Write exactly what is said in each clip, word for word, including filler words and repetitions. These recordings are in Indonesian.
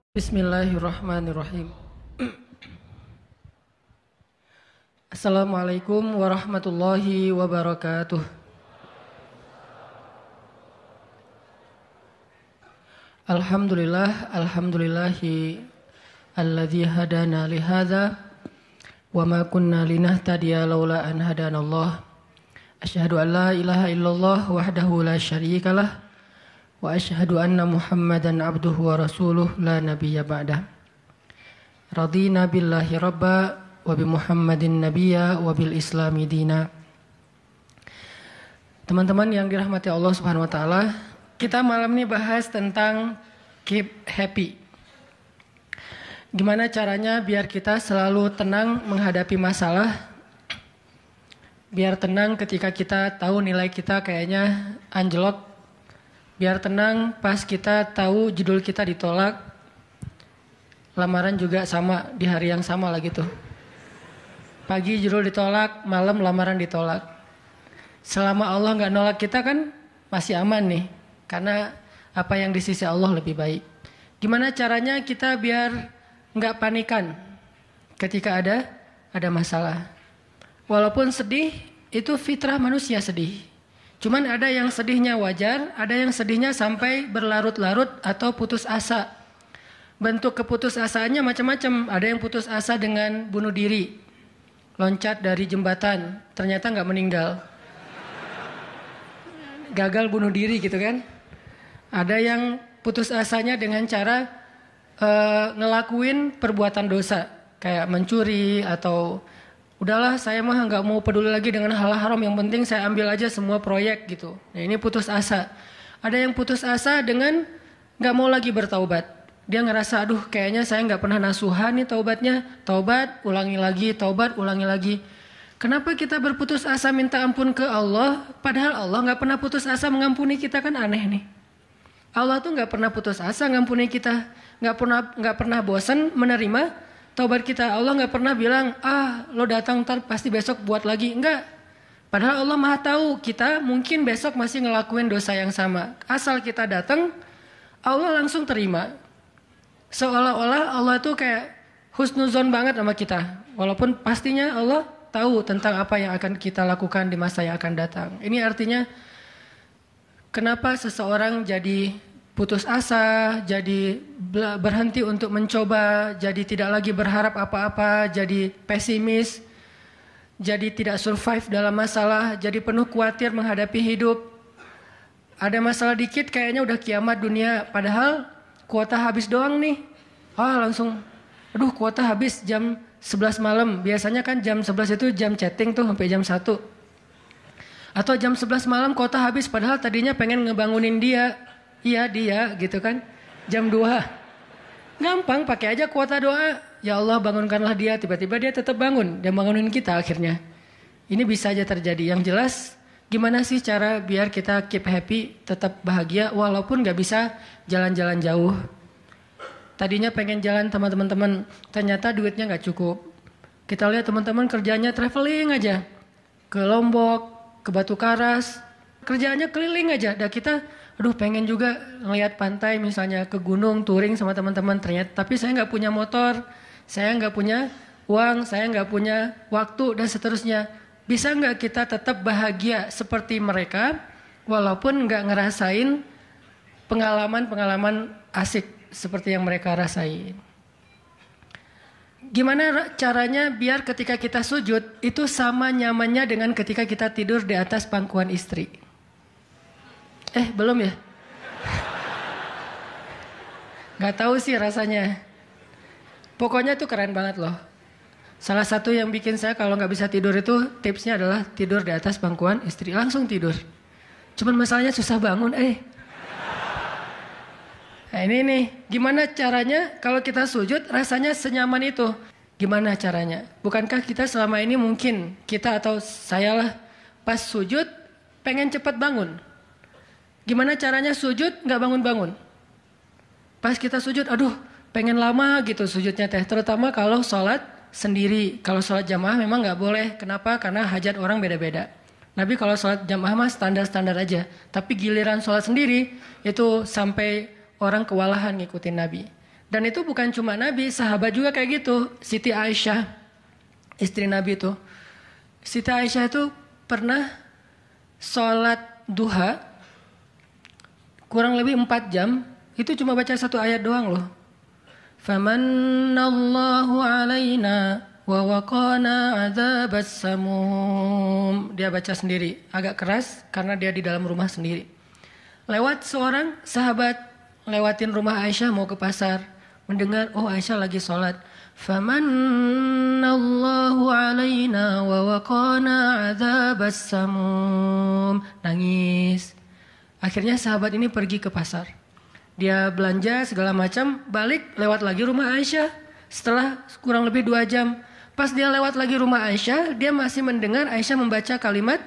Bismillahirrahmanirrahim. Assalamualaikum warahmatullahi wabarakatuh. Alhamdulillah, alhamdulillahi alladzi hadana li hadza wa ma kunna linahtadiya laula an hadanallah. Asyhadu an la ilaha illallah wahdahu la syarikalah wa asyhadu anna Muhammadan abduhu wa rasuluh la nabiyya ba'dah. Radina billahi rabba wa bi Muhammadin nabiyya wa bil islami dina. Teman-teman yang dirahmati Allah Subhanahu wa taala, kita malam ini bahas tentang keep happy. Gimana caranya biar kita selalu tenang menghadapi masalah? Biar tenang ketika kita tahu nilai kita kayaknya anjlok. Biar tenang pas kita tahu judul kita ditolak. Lamaran juga sama di hari yang sama lah gitu. Pagi judul ditolak, malam lamaran ditolak. Selama Allah nggak nolak kita kan masih aman nih. Karena apa yang di sisi Allah lebih baik. Gimana caranya kita biar nggak panikan ketika ada ada masalah. Walaupun sedih, itu fitrah manusia sedih. Cuman ada yang sedihnya wajar, ada yang sedihnya sampai berlarut-larut atau putus asa. Bentuk keputusasaannya macam-macam. Ada yang putus asa dengan bunuh diri, loncat dari jembatan, ternyata nggak meninggal, gagal bunuh diri gitu kan. Ada yang putus asanya dengan cara uh, ngelakuin perbuatan dosa, kayak mencuri atau udahlah saya mah nggak mau peduli lagi dengan hal haram, yang penting saya ambil aja semua proyek gitu. Nah ini putus asa. Ada yang putus asa dengan nggak mau lagi bertaubat. Dia ngerasa aduh kayaknya saya nggak pernah nasuhan nih taubatnya. Taubat ulangi lagi, taubat ulangi lagi. Kenapa kita berputus asa minta ampun ke Allah, padahal Allah nggak pernah putus asa mengampuni kita? Kan aneh nih. Allah tuh nggak pernah putus asa mengampuni kita, nggak pernah nggak pernah bosan menerima taubat kita. Allah nggak pernah bilang, ah lo datang ntar pasti besok buat lagi. Enggak. Padahal Allah maha tahu kita mungkin besok masih ngelakuin dosa yang sama. Asal kita datang, Allah langsung terima. Seolah-olah Allah tuh kayak husnuzon banget sama kita. Walaupun pastinya Allah tahu tentang apa yang akan kita lakukan di masa yang akan datang. Ini artinya kenapa seseorang jadi putus asa, jadi berhenti untuk mencoba, jadi tidak lagi berharap apa-apa, jadi pesimis, jadi tidak survive dalam masalah, jadi penuh khawatir menghadapi hidup. Ada masalah dikit kayaknya udah kiamat dunia, padahal kuota habis doang nih. Ah langsung, aduh kuota habis jam sebelas malam. Biasanya kan jam sebelas itu jam chatting tuh sampai jam satu. Atau jam sebelas malam kuota habis, padahal tadinya pengen ngebangunin dia. Iya dia gitu kan. Jam dua. Gampang pakai aja kuota doa. Ya Allah bangunkanlah dia. Tiba-tiba dia tetap bangun. Dia bangunin kita akhirnya. Ini bisa aja terjadi. Yang jelas gimana sih cara biar kita keep happy, tetap bahagia walaupun gak bisa jalan-jalan jauh. Tadinya pengen jalan sama teman-teman, ternyata duitnya gak cukup. Kita lihat teman-teman kerjanya traveling aja. Ke Lombok, ke Batu Karas. Kerjaannya keliling aja. Dan kita aduh pengen juga ngeliat pantai misalnya, ke gunung touring sama teman-teman, ternyata tapi saya nggak punya motor, saya nggak punya uang, saya nggak punya waktu dan seterusnya. Bisa nggak kita tetap bahagia seperti mereka walaupun nggak ngerasain pengalaman-pengalaman asik seperti yang mereka rasain? Gimana caranya biar ketika kita sujud itu sama nyamannya dengan ketika kita tidur di atas pangkuan istri? Eh belum ya? Gak tahu sih rasanya. Pokoknya tuh keren banget loh. Salah satu yang bikin saya kalau gak bisa tidur itu tipsnya adalah tidur di atas pangkuan istri. Langsung tidur. Cuman masalahnya susah bangun eh. Nah ini nih, gimana caranya kalau kita sujud rasanya senyaman itu? Gimana caranya? Bukankah kita selama ini mungkin, kita atau saya lah, pas sujud pengen cepat bangun. Gimana caranya sujud nggak bangun-bangun? Pas kita sujud, aduh pengen lama gitu sujudnya teh. Terutama kalau sholat sendiri. Kalau sholat jamaah memang nggak boleh. Kenapa? Karena hajat orang beda-beda. Nabi kalau sholat jamaah mah standar-standar aja. Tapi giliran sholat sendiri itu sampai orang kewalahan ngikutin Nabi. Dan itu bukan cuma Nabi, sahabat juga kayak gitu. Siti Aisyah, istri Nabi itu. Siti Aisyah itu pernah sholat duha kurang lebih empat jam, itu cuma baca satu ayat doang loh. Famannallahu alaina wa waqana adzabas samum. Dia baca sendiri, agak keras karena dia di dalam rumah sendiri. Lewat seorang sahabat, lewatin rumah Aisyah mau ke pasar, mendengar oh Aisyah lagi sholat. Famannallahu alaina wa waqana adzabas samum. Nangis. Akhirnya sahabat ini pergi ke pasar. Dia belanja segala macam, balik lewat lagi rumah Aisyah. Setelah kurang lebih dua jam, pas dia lewat lagi rumah Aisyah, dia masih mendengar Aisyah membaca kalimat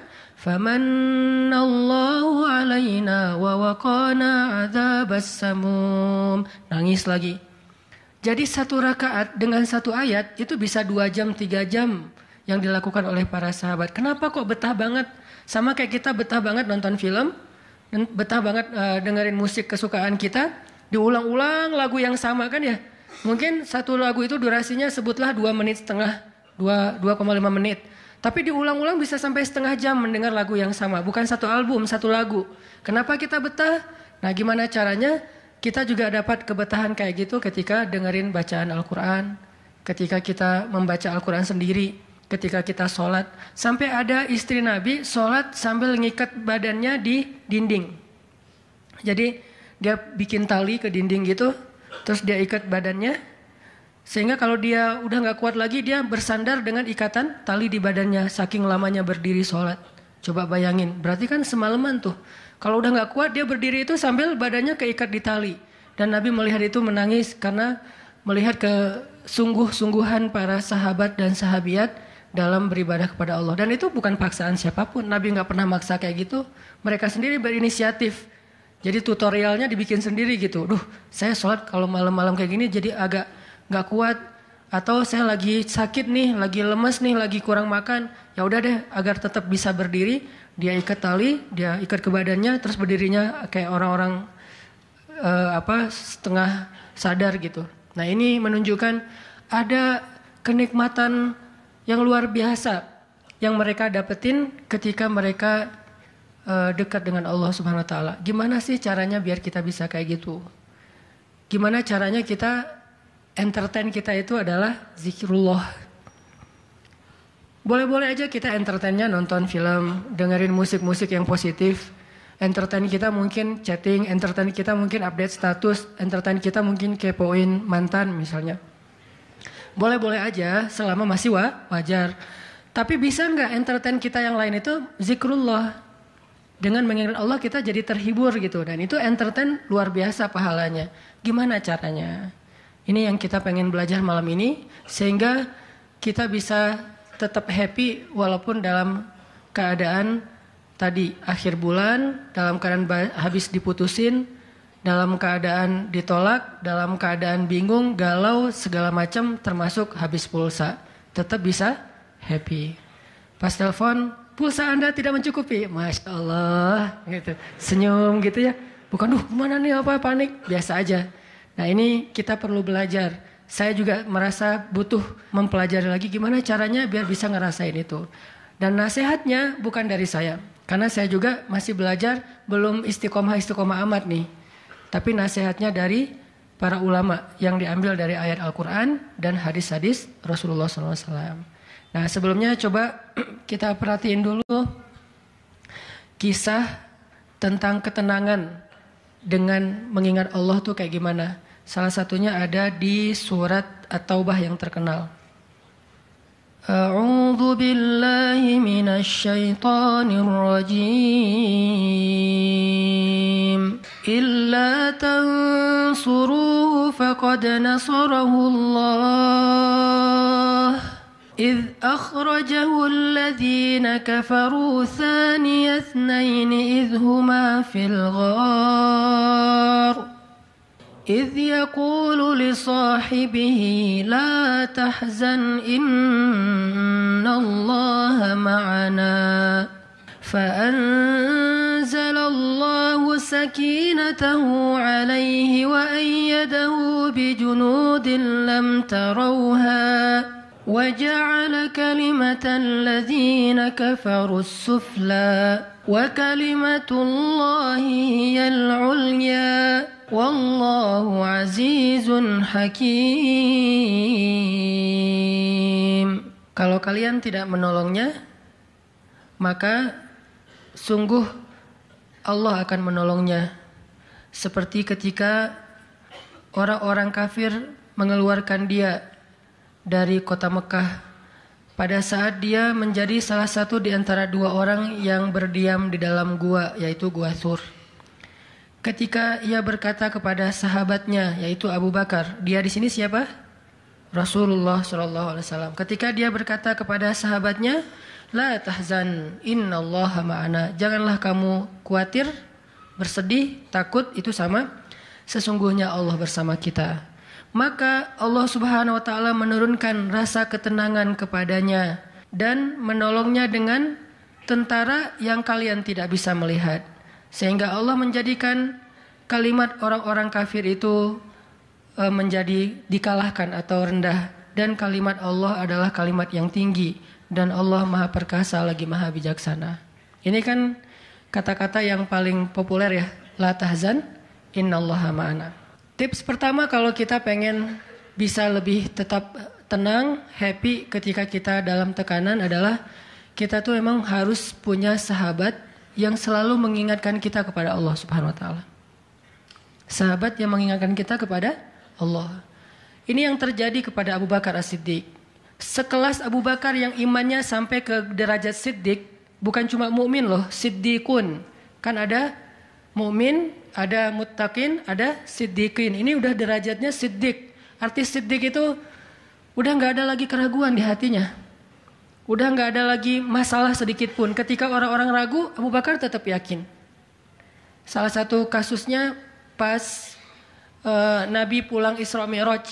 Famannallahu alaina wa waqana adzabas samum. Nangis lagi. Jadi satu rakaat dengan satu ayat itu bisa dua jam, tiga jam yang dilakukan oleh para sahabat. Kenapa kok betah banget? Sama kayak kita betah banget nonton film, betah banget uh, dengerin musik kesukaan kita, diulang-ulang lagu yang sama kan ya. Mungkin satu lagu itu durasinya sebutlah dua menit setengah, dua koma lima menit. Tapi diulang-ulang bisa sampai setengah jam mendengar lagu yang sama. Bukan satu album, satu lagu. Kenapa kita betah? Nah gimana caranya kita juga dapat kebetahan kayak gitu ketika dengerin bacaan Al-Quran. Ketika kita membaca Al-Quran sendiri. Ketika kita sholat. Sampai ada istri Nabi sholat sambil ngikat badannya di dinding. Jadi dia bikin tali ke dinding gitu. Terus dia ikat badannya. Sehingga kalau dia udah gak kuat lagi, dia bersandar dengan ikatan tali di badannya. Saking lamanya berdiri sholat. Coba bayangin, berarti kan semalaman tuh. Kalau udah gak kuat, dia berdiri itu sambil badannya keikat di tali. Dan Nabi melihat itu menangis karena melihat kesungguh-sungguhan para sahabat dan sahabiat dalam beribadah kepada Allah. Dan itu bukan paksaan siapapun. Nabi gak pernah maksa kayak gitu. Mereka sendiri berinisiatif. Jadi tutorialnya dibikin sendiri gitu. Duh, saya sholat kalau malam-malam kayak gini jadi agak gak kuat, atau saya lagi sakit nih, lagi lemes nih, lagi kurang makan, ya udah deh agar tetap bisa berdiri, dia ikat tali, dia ikat ke badannya, terus berdirinya kayak orang-orang uh, apa setengah sadar gitu. Nah ini menunjukkan ada kenikmatan yang luar biasa yang mereka dapetin ketika mereka uh, dekat dengan Allah Subhanahu Wa Taala. Gimana sih caranya biar kita bisa kayak gitu? Gimana caranya kita entertain kita itu adalah zikrullah. Boleh-boleh aja kita entertainnya nonton film, dengerin musik-musik yang positif. Entertain kita mungkin chatting, entertain kita mungkin update status, entertain kita mungkin kepoin mantan misalnya. Boleh-boleh aja selama masih wajar. Tapi bisa nggak entertain kita yang lain itu zikrullah. Dengan mengingat Allah kita jadi terhibur gitu. Dan itu entertain luar biasa pahalanya. Gimana caranya? Ini yang kita pengen belajar malam ini, sehingga kita bisa tetap happy walaupun dalam keadaan tadi akhir bulan, dalam keadaan habis diputusin, dalam keadaan ditolak, dalam keadaan bingung, galau, segala macam termasuk habis pulsa. Tetap bisa happy. Pas telepon, pulsa Anda tidak mencukupi. Masya Allah, gitu. Senyum gitu ya. Bukan, duh mana nih apa panik, biasa aja. Nah ini kita perlu belajar. Saya juga merasa butuh mempelajari lagi gimana caranya biar bisa ngerasain itu. Dan nasihatnya bukan dari saya. Karena saya juga masih belajar, belum istiqomah-istiqomah amat nih. Tapi nasihatnya dari para ulama yang diambil dari ayat Al-Quran dan hadis-hadis Rasulullah shallallahu alaihi wasallam. Nah sebelumnya coba kita perhatiin dulu kisah tentang ketenangan dengan mengingat Allah tuh kayak gimana. Salah satunya ada di surat At-Taubah yang terkenal. A'udzu billahi minasy syaithanir rajim. Illa tansuruhu faqad nasarahu Allah. إذ أخرجه الذين كفروا ثاني اثنين إذ هما في الغار إذ يقول لصاحبه لا تحزن إن الله معنا فأنزل الله سكينته عليه وأيده بجنود لم تروها وجعل كلمة الذين كفروا السفلى وكلمة الله هي العليا والله عزيز حكيم. Kalau kalian tidak menolongnya, maka sungguh Allah akan menolongnya. Seperti ketika orang-orang kafir mengeluarkan dia dari kota Mekah pada saat dia menjadi salah satu di antara dua orang yang berdiam di dalam gua, yaitu Gua Thur. Ketika ia berkata kepada sahabatnya, yaitu Abu Bakar, dia di sini siapa? Rasulullah shallallahu alaihi wasallam. Ketika dia berkata kepada sahabatnya, la tahzan, innallaha ma'ana. Janganlah kamu khawatir, bersedih, takut, itu sama. Sesungguhnya Allah bersama kita. Maka Allah Subhanahu wa taala menurunkan rasa ketenangan kepadanya dan menolongnya dengan tentara yang kalian tidak bisa melihat. Sehingga Allah menjadikan kalimat orang-orang kafir itu e, menjadi dikalahkan atau rendah, dan kalimat Allah adalah kalimat yang tinggi, dan Allah Maha Perkasa lagi Maha Bijaksana. Ini kan kata-kata yang paling populer ya, la tahzan innallaha ma'ana. Tips pertama kalau kita pengen bisa lebih tetap tenang, happy ketika kita dalam tekanan adalah kita tuh memang harus punya sahabat yang selalu mengingatkan kita kepada Allah Subhanahu wa taala. Sahabat yang mengingatkan kita kepada Allah. Ini yang terjadi kepada Abu Bakar As-Siddiq. Sekelas Abu Bakar yang imannya sampai ke derajat Siddiq, bukan cuma mukmin loh, Siddiqun. Kan ada mukmin, ada muttaqin, ada siddiqin. Ini udah derajatnya Siddiq. Arti Siddiq itu udah nggak ada lagi keraguan di hatinya. Udah nggak ada lagi masalah sedikit pun. Ketika orang-orang ragu, Abu Bakar tetap yakin. Salah satu kasusnya pas uh, Nabi pulang Isra Mi'raj.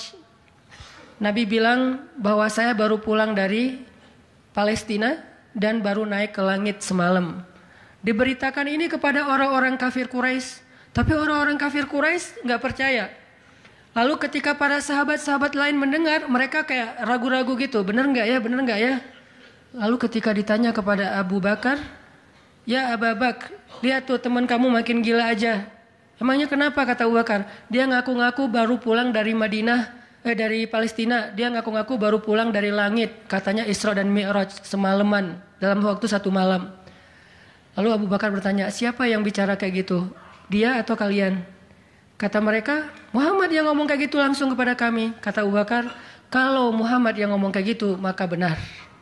Nabi bilang bahwa saya baru pulang dari Palestina dan baru naik ke langit semalam. Diberitakan ini kepada orang-orang kafir Quraisy, tapi orang-orang kafir Quraisy nggak percaya. Lalu ketika para sahabat-sahabat lain mendengar, mereka kayak ragu-ragu gitu, bener nggak ya, bener nggak ya? Lalu ketika ditanya kepada Abu Bakar, ya Abu Bakar, lihat tuh teman kamu makin gila aja. Emangnya kenapa, kata Abu Bakar? Dia ngaku-ngaku baru pulang dari Madinah, eh dari Palestina. Dia ngaku-ngaku baru pulang dari langit. Katanya Isra dan Mi'raj semalaman, dalam waktu satu malam. Lalu Abu Bakar bertanya, siapa yang bicara kayak gitu? Dia atau kalian? Kata mereka, Muhammad yang ngomong kayak gitu langsung kepada kami. Kata Abu Bakar, kalau Muhammad yang ngomong kayak gitu, maka benar.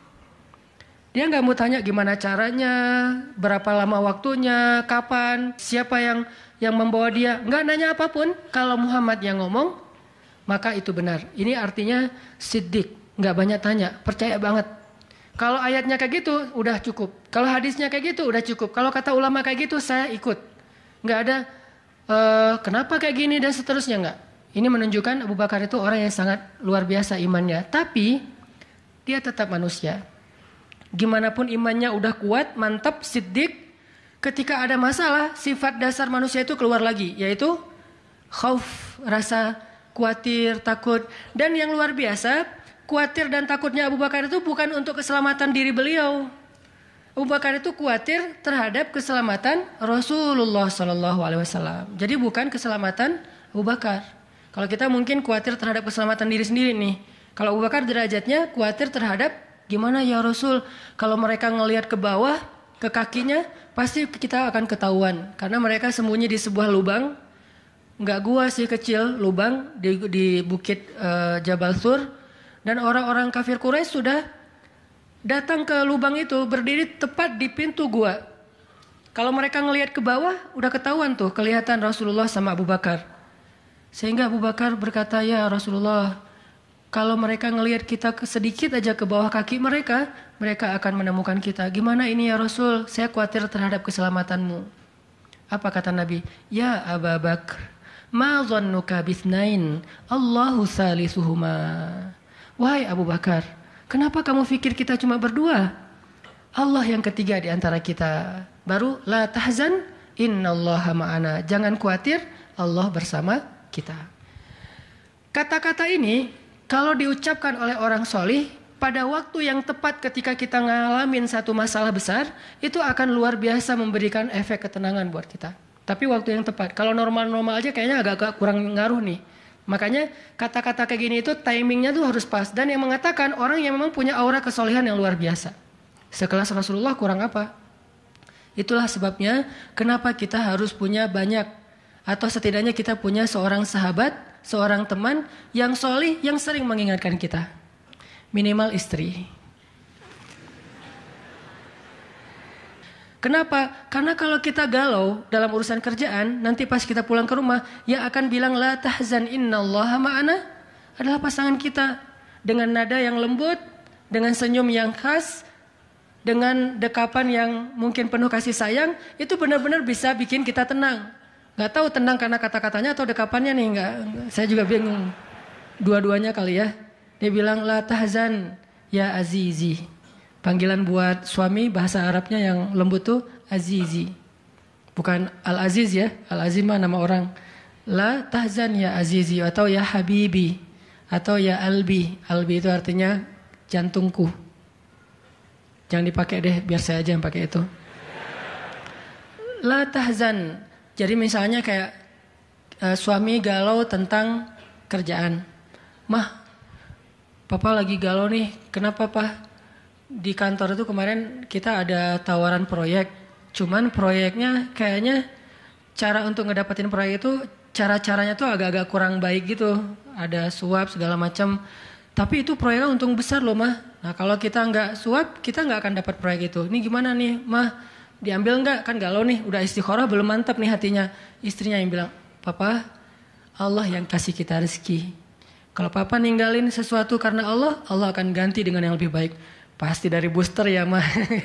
Dia nggak mau tanya gimana caranya, berapa lama waktunya, kapan, siapa yang yang membawa dia. Nggak nanya apapun. Kalau Muhammad yang ngomong, maka itu benar. Ini artinya siddiq, nggak banyak tanya, percaya banget. Kalau ayatnya kayak gitu, udah cukup. Kalau hadisnya kayak gitu, udah cukup. Kalau kata ulama kayak gitu, saya ikut. Nggak ada e, kenapa kayak gini dan seterusnya, nggak. Ini menunjukkan Abu Bakar itu orang yang sangat luar biasa imannya. Tapi dia tetap manusia. Gimana pun imannya udah kuat, mantap, siddiq, ketika ada masalah, sifat dasar manusia itu keluar lagi, yaitu khauf, rasa khawatir, takut. Dan yang luar biasa, khawatir dan takutnya Abu Bakar itu bukan untuk keselamatan diri beliau. Abu Bakar itu khawatir terhadap keselamatan Rasulullah shallallahu alaihi wasallam. Jadi bukan keselamatan Abu Bakar. Kalau kita mungkin khawatir terhadap keselamatan diri sendiri nih. Kalau Abu Bakar derajatnya khawatir terhadap gimana ya Rasul, kalau mereka ngelihat ke bawah, ke kakinya, pasti kita akan ketahuan. Karena mereka sembunyi di sebuah lubang, nggak gua sih kecil, lubang di, di bukit uh, Jabal Thur. Dan orang-orang kafir Quraisy sudah datang ke lubang itu, berdiri tepat di pintu gua. Kalau mereka ngelihat ke bawah, udah ketahuan tuh, kelihatan Rasulullah sama Abu Bakar. Sehingga Abu Bakar berkata, ya Rasulullah, kalau mereka ngelihat kita sedikit aja ke bawah kaki mereka, mereka akan menemukan kita. Gimana ini ya Rasul? Saya khawatir terhadap keselamatanmu. Apa kata Nabi? Ya Abu Bakar, ma dhannuka bithnain, Allahu salisuhuma. Wahai Abu Bakar, kenapa kamu pikir kita cuma berdua? Allah yang ketiga di antara kita. Baru la tahzan, innallaha ma'ana. Jangan khawatir, Allah bersama kita. Kata-kata ini kalau diucapkan oleh orang solih pada waktu yang tepat ketika kita ngalamin satu masalah besar, itu akan luar biasa memberikan efek ketenangan buat kita. Tapi waktu yang tepat. Kalau normal-normal aja kayaknya agak-agak kurang ngaruh nih. Makanya kata-kata kayak gini itu timingnya tuh harus pas. Dan yang mengatakan orang yang memang punya aura kesolehan yang luar biasa. Sekelas Rasulullah kurang apa? Itulah sebabnya kenapa kita harus punya banyak. Atau setidaknya kita punya seorang sahabat, seorang teman yang solih, yang sering mengingatkan kita. Minimal istri. Kenapa? Karena kalau kita galau dalam urusan kerjaan, nanti pas kita pulang ke rumah, yang akan bilang la tahzan innallaha ma'ana adalah pasangan kita. Dengan nada yang lembut, dengan senyum yang khas, dengan dekapan yang mungkin penuh kasih sayang, itu benar-benar bisa bikin kita tenang. Gak tahu tenang karena kata-katanya atau dekapannya nih, nggak. Saya juga bingung. Dua-duanya kali ya. Dia bilang la tahzan ya azizi. Panggilan buat suami bahasa Arabnya yang lembut tuh azizi. Bukan al-aziz ya. Al-aziz mah nama orang. La tahzan ya azizi atau ya habibi atau ya albi. Albi itu artinya jantungku. Jangan dipakai deh, biar saya aja yang pakai itu. La tahzan. Jadi misalnya kayak uh, suami galau tentang kerjaan. Mah, Papa lagi galau nih, kenapa Pak? Di kantor itu kemarin kita ada tawaran proyek. Cuman proyeknya kayaknya cara untuk ngedapetin proyek itu cara-caranya tuh agak-agak kurang baik gitu. Ada suap segala macam. Tapi itu proyeknya untung besar loh Mah. Nah kalau kita nggak suap, kita nggak akan dapat proyek itu. Ini gimana nih Mah? Diambil nggak? Kan galau nih, udah istikharah belum mantap nih hatinya. Istrinya yang bilang, Papa, Allah yang kasih kita rezeki. Kalau Papa ninggalin sesuatu karena Allah, Allah akan ganti dengan yang lebih baik. Pasti dari booster ya mah.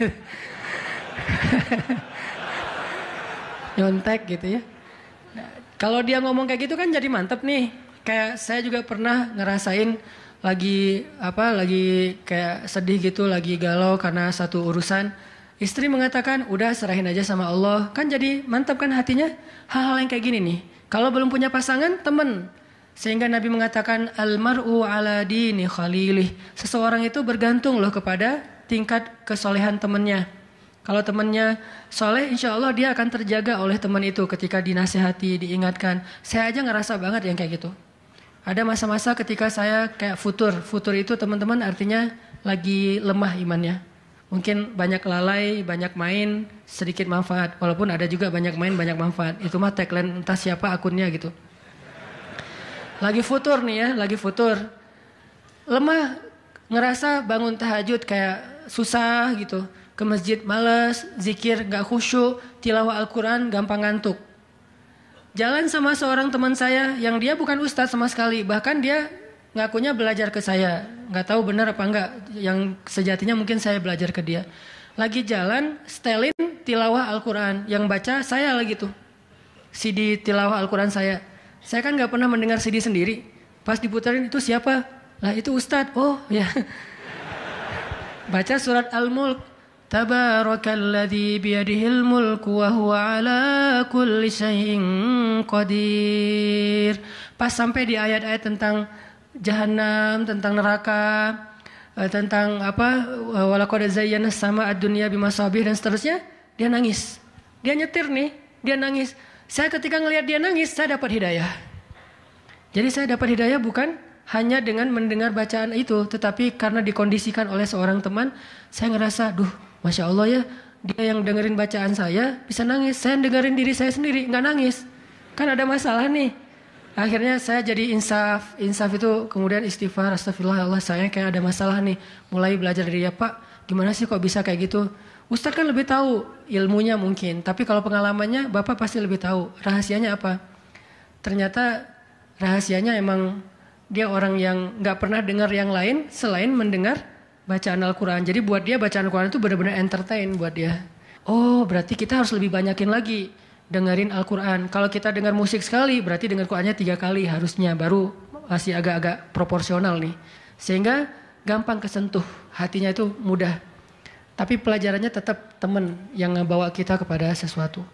Nyontek gitu ya. Nah, kalau dia ngomong kayak gitu kan jadi mantep nih. Kayak saya juga pernah ngerasain lagi apa lagi kayak sedih gitu, lagi galau karena satu urusan. Istri mengatakan, udah serahin aja sama Allah. Kan jadi mantap kan hatinya. Hal-hal yang kayak gini nih. Kalau belum punya pasangan, temen. Sehingga Nabi mengatakan almar'u ala dini khalilih. Seseorang itu bergantung loh kepada tingkat kesolehan temannya. Kalau temannya soleh, insya Allah dia akan terjaga oleh teman itu ketika dinasihati, diingatkan. Saya aja ngerasa banget yang kayak gitu. Ada masa-masa ketika saya kayak futur. Futur itu teman-teman artinya lagi lemah imannya. Mungkin banyak lalai, banyak main, sedikit manfaat. Walaupun ada juga banyak main, banyak manfaat. Itu mah tagline entah siapa akunnya gitu. Lagi futur nih ya, lagi futur. Lemah, ngerasa bangun tahajud kayak susah gitu. Ke masjid males, zikir gak khusyuk, tilawah Al-Quran gampang ngantuk. Jalan sama seorang teman saya yang dia bukan ustadz sama sekali. Bahkan dia ngakunya belajar ke saya. Gak tahu benar apa enggak. Yang sejatinya mungkin saya belajar ke dia. Lagi jalan, setelin tilawah Al-Quran. Yang baca saya lagi tuh. C D tilawah Al-Quran saya. Saya kan gak pernah mendengar C D sendiri. Pas diputarin itu siapa? Lah itu Ustadz. Oh ya. Baca surat Al-Mulk. Tabarakalladzi biyadihil mulku wa huwa ala kulli syai'in qadir. Pas sampai di ayat-ayat tentang Jahannam, tentang neraka, tentang apa? Walaqad zayyana sama ad-dunya bimasabih dan seterusnya. Dia nangis. Dia nyetir nih. Dia nangis. Saya ketika ngelihat dia nangis, saya dapat hidayah. Jadi saya dapat hidayah bukan hanya dengan mendengar bacaan itu, tetapi karena dikondisikan oleh seorang teman, saya ngerasa, duh, Masya Allah ya, dia yang dengerin bacaan saya bisa nangis. Saya dengerin diri saya sendiri, nggak nangis. Kan ada masalah nih. Akhirnya saya jadi insaf. Insaf itu kemudian istighfar, astagfirullah, Allah saya kayak ada masalah nih. Mulai belajar dari dia, Pak, gimana sih kok bisa kayak gitu? Ustadz kan lebih tahu ilmunya mungkin, tapi kalau pengalamannya Bapak pasti lebih tahu. Rahasianya apa? Ternyata rahasianya emang dia orang yang gak pernah dengar yang lain selain mendengar bacaan Al-Quran. Jadi buat dia bacaan Al-Quran itu benar-benar entertain buat dia. Oh berarti kita harus lebih banyakin lagi dengerin Al-Quran. Kalau kita dengar musik sekali berarti dengar Qurannya tiga kali harusnya. Baru masih agak-agak proporsional nih. Sehingga gampang kesentuh, hatinya itu mudah. Tapi pelajarannya tetap teman yang ngebawa kita kepada sesuatu.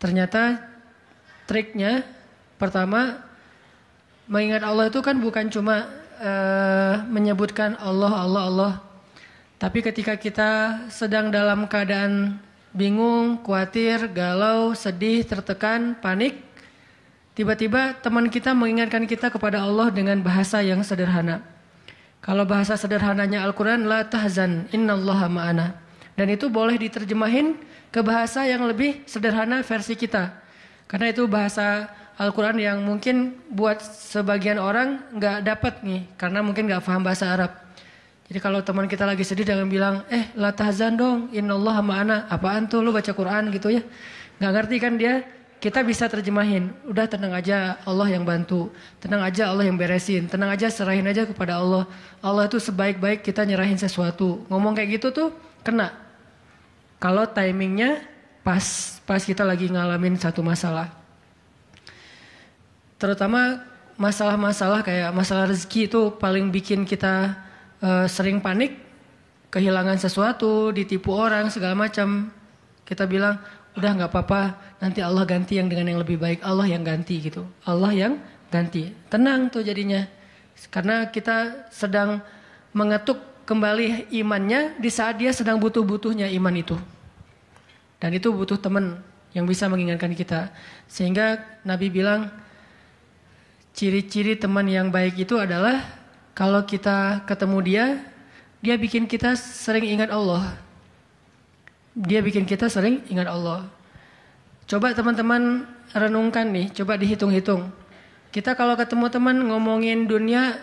Ternyata triknya pertama, mengingat Allah itu kan bukan cuma uh, menyebutkan Allah, Allah, Allah. Tapi ketika kita sedang dalam keadaan bingung, khawatir, galau, sedih, tertekan, panik, tiba-tiba teman kita mengingatkan kita kepada Allah dengan bahasa yang sederhana. Kalau bahasa sederhananya Al-Quran, la tahzan, innallaha ma'ana. Dan itu boleh diterjemahin ke bahasa yang lebih sederhana versi kita. Karena itu bahasa Al-Quran yang mungkin buat sebagian orang nggak dapat nih, karena mungkin nggak paham bahasa Arab. Jadi kalau teman kita lagi sedih jangan bilang, eh la tahzan dong, innallaha ma'ana. Apaan tuh lu baca Quran gitu ya? Nggak ngerti kan dia? Kita bisa terjemahin, udah tenang aja Allah yang bantu. Tenang aja Allah yang beresin. Tenang aja serahin aja kepada Allah. Allah itu sebaik-baik kita nyerahin sesuatu. Ngomong kayak gitu tuh kena. Kalau timingnya pas, pas kita lagi ngalamin satu masalah. Terutama masalah-masalah kayak masalah rezeki itu paling bikin kita uh, sering panik. Kehilangan sesuatu, ditipu orang, segala macam. Kita bilang, udah nggak apa-apa, nanti Allah ganti yang dengan yang lebih baik. Allah yang ganti gitu. Allah yang ganti. Tenang tuh jadinya. Karena kita sedang mengetuk kembali imannya di saat dia sedang butuh-butuhnya iman itu. Dan itu butuh teman yang bisa mengingatkan kita. Sehingga Nabi bilang, ciri-ciri teman yang baik itu adalah kalau kita ketemu dia, dia bikin kita sering ingat Allah. Dia bikin kita sering ingat Allah. Coba teman-teman renungkan nih, coba dihitung-hitung. Kita kalau ketemu teman ngomongin dunia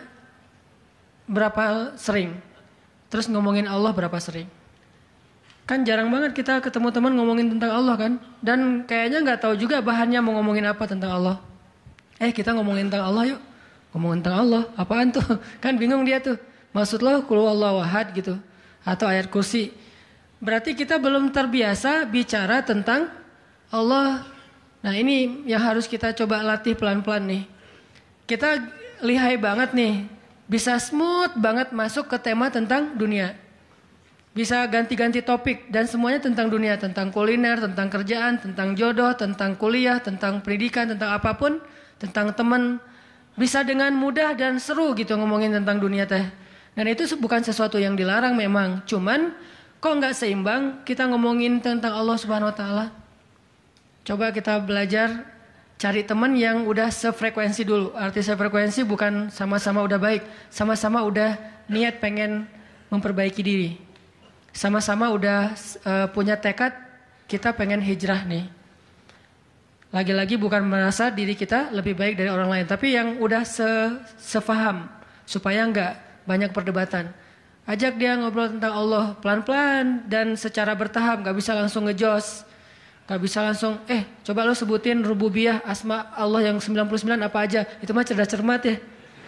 berapa sering? Terus ngomongin Allah berapa sering? Kan jarang banget kita ketemu teman ngomongin tentang Allah kan? Dan kayaknya nggak tahu juga bahannya mau ngomongin apa tentang Allah. Eh kita ngomongin tentang Allah yuk. Ngomongin tentang Allah, apaan tuh? Kan bingung dia tuh. Maksud lo qul huwallahu ahad gitu. Atau ayat kursi. Berarti kita belum terbiasa bicara tentang Allah. Nah ini yang harus kita coba latih pelan-pelan nih. Kita lihai banget nih. Bisa smooth banget masuk ke tema tentang dunia. Bisa ganti-ganti topik. Dan semuanya tentang dunia. Tentang kuliner, tentang kerjaan, tentang jodoh, tentang kuliah, tentang pendidikan, tentang apapun. Tentang teman. Bisa dengan mudah dan seru gitu ngomongin tentang dunia teh. Dan itu bukan sesuatu yang dilarang memang. Cuman kok nggak seimbang kita ngomongin tentang Allah Subhanahu Wa Taala? Coba kita belajar cari teman yang udah sefrekuensi dulu. Arti sefrekuensi bukan sama-sama udah baik, sama-sama udah niat pengen memperbaiki diri, sama-sama udah uh, punya tekad kita pengen hijrah nih. Lagi-lagi bukan merasa diri kita lebih baik dari orang lain, tapi yang udah se sefaham supaya nggak banyak perdebatan. Ajak dia ngobrol tentang Allah pelan-pelan dan secara bertahap, gak bisa langsung ngejos. Gak bisa langsung, eh coba lo sebutin rububiyah asma Allah yang sembilan puluh sembilan apa aja. Itu mah cerdas cermat ya.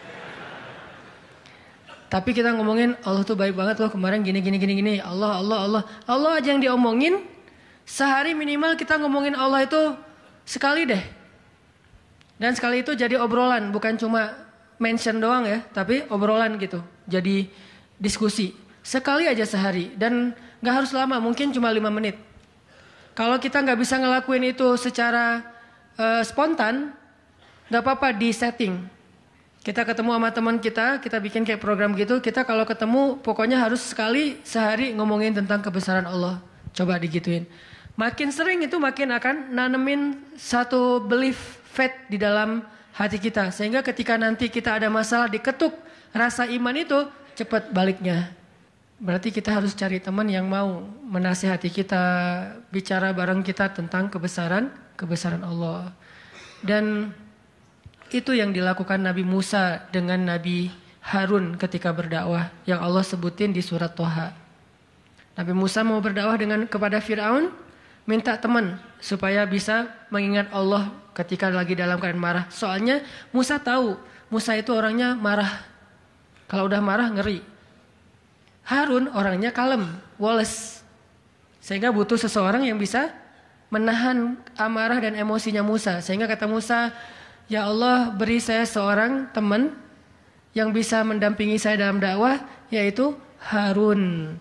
Tapi kita ngomongin Allah tuh baik banget loh kemarin gini gini gini gini. Allah Allah Allah. Allah aja yang diomongin. Sehari minimal kita ngomongin Allah itu sekali deh. Dan sekali itu jadi obrolan, bukan cuma mention doang ya, tapi obrolan gitu. Jadi diskusi sekali aja sehari dan nggak harus lama, mungkin cuma lima menit. Kalau kita nggak bisa ngelakuin itu secara uh, spontan, nggak apa-apa di setting. Kita ketemu sama teman kita, kita bikin kayak program gitu. Kita kalau ketemu pokoknya harus sekali sehari ngomongin tentang kebesaran Allah. Coba digituin. Makin sering itu makin akan nanemin satu belief faith di dalam hati kita. Sehingga ketika nanti kita ada masalah diketuk rasa iman itu, cepat baliknya. Berarti kita harus cari teman yang mau menasihati kita, bicara bareng kita tentang kebesaran, kebesaran Allah. Dan itu yang dilakukan Nabi Musa dengan Nabi Harun ketika berdakwah, yang Allah sebutin di surat Toha. Nabi Musa mau berdakwah dengan kepada Fir'aun, minta teman supaya bisa mengingat Allah ketika lagi dalam keadaan marah. Soalnya Musa tahu, Musa itu orangnya marah. Kalau udah marah ngeri. Harun orangnya kalem, woles. Sehingga butuh seseorang yang bisa menahan amarah dan emosinya Musa. Sehingga kata Musa, ya Allah beri saya seorang teman yang bisa mendampingi saya dalam dakwah, yaitu Harun.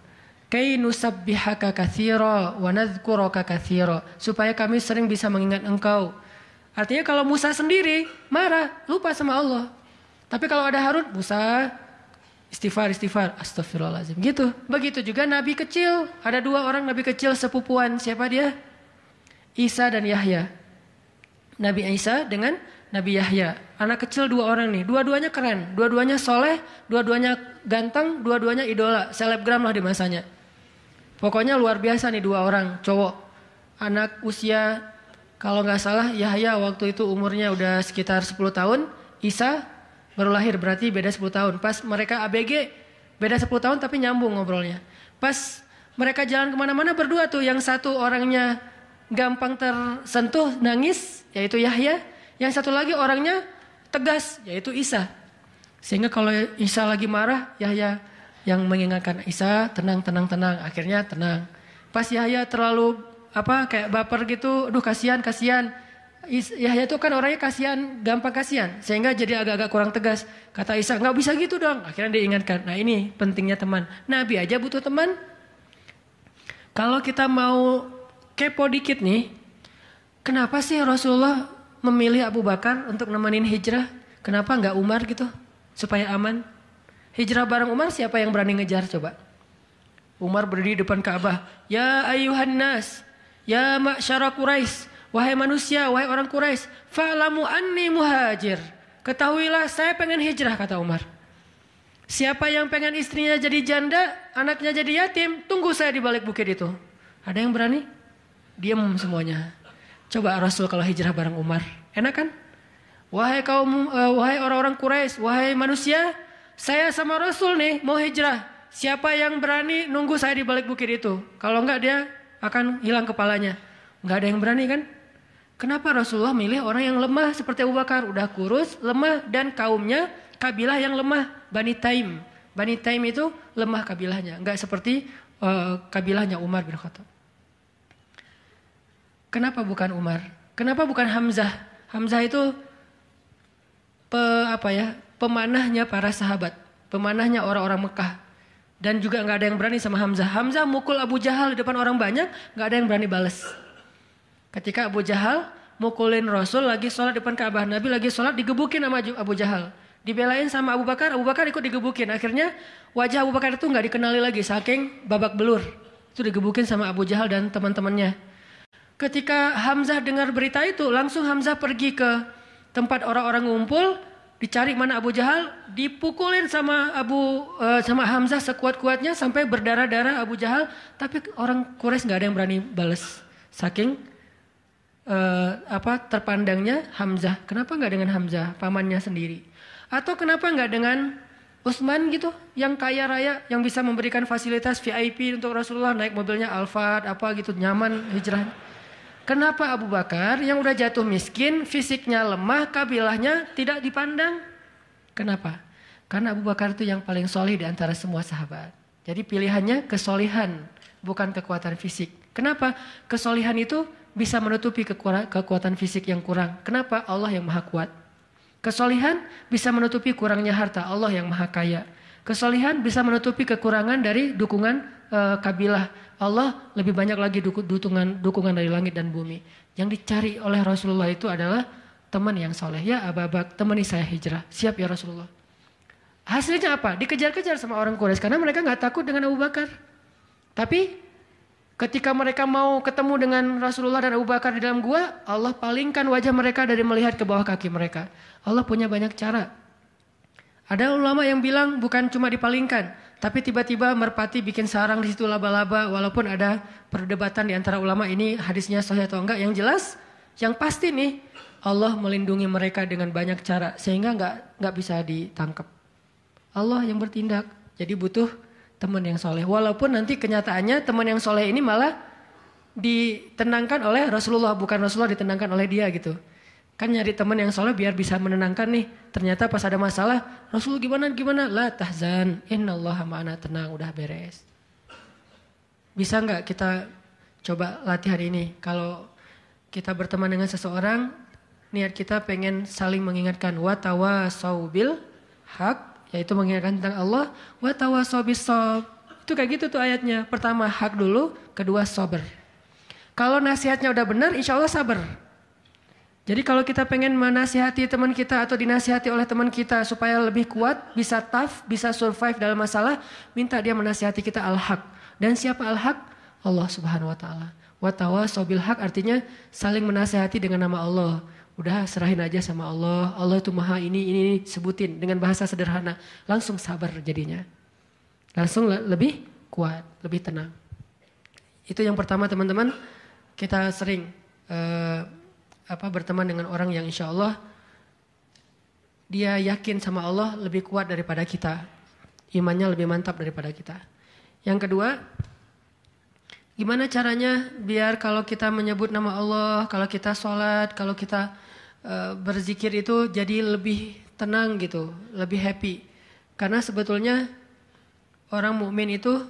Kay nusabbihaka katsira wa nadhkuraka katsira. Supaya kami sering bisa mengingat engkau. Artinya kalau Musa sendiri marah, lupa sama Allah. Tapi kalau ada Harun, Musa istighfar, istighfar, astagfirullahaladzim. Gitu. Begitu juga Nabi kecil. Ada dua orang Nabi kecil sepupuan. Siapa dia? Isa dan Yahya. Nabi Isa dengan Nabi Yahya. Anak kecil dua orang nih. Dua-duanya keren. Dua-duanya soleh. Dua-duanya ganteng. Dua-duanya idola. Selebgram lah di masanya. Pokoknya luar biasa nih dua orang cowok. Anak usia, kalau nggak salah Yahya waktu itu umurnya udah sekitar sepuluh tahun. Isa baru lahir, berarti beda sepuluh tahun. Pas mereka A B G beda sepuluh tahun tapi nyambung ngobrolnya. Pas mereka jalan kemana-mana berdua tuh. Yang satu orangnya gampang tersentuh, nangis, yaitu Yahya. Yang satu lagi orangnya tegas, yaitu Isa. Sehingga kalau Isa lagi marah, Yahya yang mengingatkan Isa, tenang, tenang, tenang. Akhirnya tenang. Pas Yahya terlalu apa kayak baper gitu, aduh kasihan, kasihan. Yahya itu kan orangnya kasihan, gampang kasihan. Sehingga jadi agak-agak kurang tegas. Kata Isa, nggak bisa gitu dong. Akhirnya diingatkan. Nah ini pentingnya teman. Nabi aja butuh teman. Kalau kita mau kepo dikit nih, kenapa sih Rasulullah memilih Abu Bakar untuk nemenin hijrah? Kenapa nggak Umar gitu? Supaya aman. Hijrah bareng Umar siapa yang berani ngejar coba? Umar berdiri depan Ka'bah. Ya ayuhan nas, ya ma'syara Quraisy, wahai manusia, wahai orang Quraisy, fa'lamu anni muhajir. Ketahuilah saya pengen hijrah, kata Umar. Siapa yang pengen istrinya jadi janda, anaknya jadi yatim, tunggu saya di balik bukit itu. Ada yang berani? Diam semuanya. Coba Rasul kalau hijrah bareng Umar, enak kan? Wahai kaum, uh, wahai orang-orang Quraisy, wahai manusia, saya sama Rasul nih mau hijrah. Siapa yang berani nunggu saya di balik bukit itu? Kalau enggak dia akan hilang kepalanya. Enggak ada yang berani kan? Kenapa Rasulullah milih orang yang lemah seperti Abu Bakar? Udah kurus, lemah, dan kaumnya kabilah yang lemah, Bani Taim. Bani Taim itu lemah kabilahnya, enggak seperti uh, kabilahnya Umar bin Khattab. Kenapa bukan Umar? Kenapa bukan Hamzah? Hamzah itu pe, apa ya, pemanahnya para sahabat, pemanahnya orang-orang Mekah. Dan juga nggak ada yang berani sama Hamzah. Hamzah mukul Abu Jahal di depan orang banyak, nggak ada yang berani balas. Ketika Abu Jahal mukulin Rasul lagi sholat depan Ka'bah, Nabi lagi sholat digebukin sama Abu Jahal. Dibelain sama Abu Bakar, Abu Bakar ikut digebukin. Akhirnya wajah Abu Bakar itu nggak dikenali lagi, saking babak belur. Itu digebukin sama Abu Jahal dan teman-temannya. Ketika Hamzah dengar berita itu, langsung Hamzah pergi ke tempat orang-orang ngumpul, dicari mana Abu Jahal, dipukulin sama Abu uh, sama Hamzah sekuat-kuatnya sampai berdarah-darah Abu Jahal, tapi orang Quraisy nggak ada yang berani balas. Saking uh, apa terpandangnya Hamzah. Kenapa nggak dengan Hamzah, pamannya sendiri? Atau kenapa nggak dengan Utsman gitu, yang kaya raya, yang bisa memberikan fasilitas V I P untuk Rasulullah, naik mobilnya Alphard apa gitu, nyaman hijrah. Kenapa Abu Bakar yang udah jatuh miskin, fisiknya lemah, kabilahnya tidak dipandang? Kenapa? Karena Abu Bakar itu yang paling solih di antara semua sahabat. Jadi pilihannya kesolihan, bukan kekuatan fisik. Kenapa? Kesolihan itu bisa menutupi kekuatan fisik yang kurang. Kenapa? Allah yang maha kuat. Kesolihan bisa menutupi kurangnya harta, Allah yang maha kaya. Kesolihan bisa menutupi kekurangan dari dukungan uh, kabilah. Allah lebih banyak lagi dukungan, dukungan dari langit dan bumi. Yang dicari oleh Rasulullah itu adalah teman yang soleh. Ya Abu Bakar, temani saya hijrah. Siap ya Rasulullah. Hasilnya apa? Dikejar-kejar sama orang Quraisy karena mereka nggak takut dengan Abu Bakar. Tapi ketika mereka mau ketemu dengan Rasulullah dan Abu Bakar di dalam gua, Allah palingkan wajah mereka dari melihat ke bawah kaki mereka. Allah punya banyak cara. Ada ulama yang bilang bukan cuma dipalingkan, tapi tiba-tiba merpati bikin sarang di situ laba-laba, walaupun ada perdebatan di antara ulama ini hadisnya sahih atau enggak. Yang jelas, yang pasti nih, Allah melindungi mereka dengan banyak cara sehingga enggak enggak bisa ditangkap. Allah yang bertindak, jadi butuh teman yang soleh. Walaupun nanti kenyataannya teman yang soleh ini malah ditenangkan oleh Rasulullah, bukan Rasulullah ditenangkan oleh dia gitu. Kan nyari teman yang soleh biar bisa menenangkan nih. Ternyata pas ada masalah, Rasul gimana gimana? La tahzan, innallaha ma'ana, tenang, udah beres. Bisa nggak kita coba latihan ini? Kalau kita berteman dengan seseorang, niat kita pengen saling mengingatkan. Wa tawasau bil haq, yaitu mengingatkan tentang Allah. Wa tawasau bis shab, Itu kayak gitu tuh ayatnya. Pertama hak dulu, kedua sabar. Kalau nasihatnya udah benar, insya Allah sabar. Jadi kalau kita pengen menasihati teman kita atau dinasihati oleh teman kita supaya lebih kuat, bisa tough, bisa survive dalam masalah, minta dia menasihati kita al-haq. Dan siapa al-haq? Allah Subhanahu wa taala. Wa tawasau bil haq artinya saling menasihati dengan nama Allah. Udah serahin aja sama Allah. Allah itu maha ini, ini, ini sebutin dengan bahasa sederhana. Langsung sabar jadinya. Langsung lebih kuat, lebih tenang. Itu yang pertama teman-teman. Kita sering uh, apa berteman dengan orang yang insya Allah dia yakin sama Allah lebih kuat daripada kita. Imannya lebih mantap daripada kita. Yang kedua, gimana caranya biar kalau kita menyebut nama Allah, kalau kita sholat, kalau kita uh, berzikir itu jadi lebih tenang gitu, lebih happy. Karena sebetulnya orang mukmin itu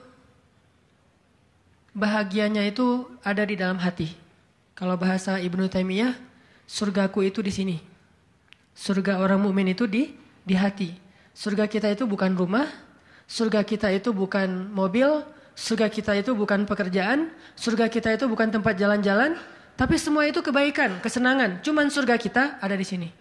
bahagianya itu ada di dalam hati. Kalau bahasa Ibnu Taimiyah, surgaku itu di sini. Surga orang mukmin itu di di hati. Surga kita itu bukan rumah, surga kita itu bukan mobil, surga kita itu bukan pekerjaan, surga kita itu bukan tempat jalan-jalan, tapi semua itu kebaikan, kesenangan. Cuman surga kita ada di sini.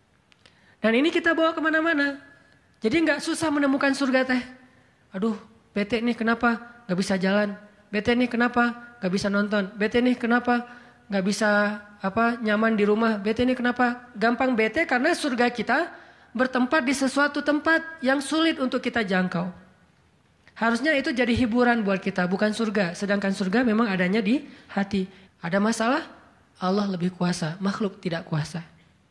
Dan ini kita bawa kemana-mana. Jadi nggak susah menemukan surga teh. Aduh, bete nih kenapa nggak bisa jalan? Bete nih kenapa nggak bisa nonton? Bete nih kenapa nggak bisa apa nyaman di rumah? Bete nih kenapa? Gampang bete karena surga kita bertempat di sesuatu tempat yang sulit untuk kita jangkau. Harusnya itu jadi hiburan buat kita, bukan surga. Sedangkan surga memang adanya di hati. Ada masalah, Allah lebih kuasa, makhluk tidak kuasa.